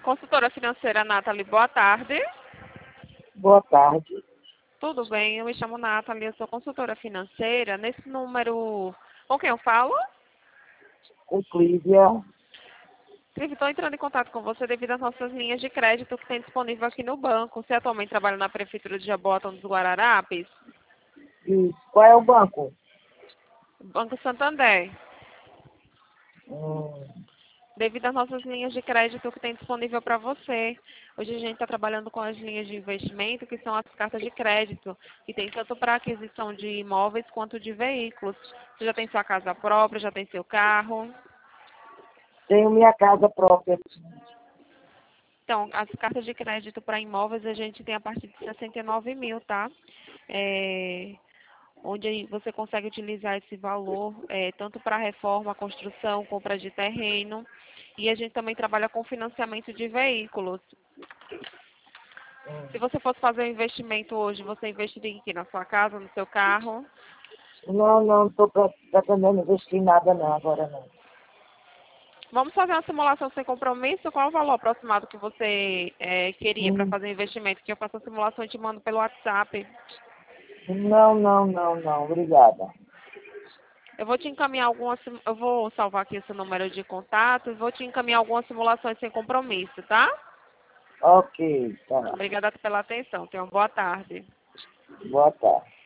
Consultora financeira Nathalie, boa tarde. Boa tarde. Tudo bem? Eu me chamo Nathalie, eu sou consultora financeira. Nesse número, com quem eu falo? Com Clívia. Estou entrando em contato com você devido às nossas linhas de crédito que tem disponível aqui no banco. Você atualmente trabalha na Prefeitura de Jaboatão dos Guararapes? Isso. Qual é o banco? Banco Santander. Hum, Devido às nossas linhas de crédito que tem disponível para você. Hoje a gente está trabalhando com as linhas de investimento, que são as cartas de crédito, que tem tanto para aquisição de imóveis quanto de veículos. Você já tem sua casa própria, já tem seu carro? tenho minha casa própria. Então, as cartas de crédito para imóveis a gente tem a partir de 69 mil, tá? É, onde aí você consegue utilizar esse valor tanto para reforma, construção, compra de terreno. E a gente também trabalha com financiamento de veículos. Se você fosse fazer um investimento hoje, você investiria aqui na sua casa, no seu carro? Não estou pretendendo investir em nada não, agora não. Vamos fazer uma simulação sem compromisso? Qual é o valor aproximado que você queria para fazer o investimento? Que eu faço a simulação e te mando pelo WhatsApp. Não, obrigada. Eu vou te encaminhar eu vou salvar aqui esse número de contato e vou te encaminhar algumas simulações sem compromisso, tá? Ok, tá. Obrigada pela atenção. Tenha uma boa tarde. Boa tarde.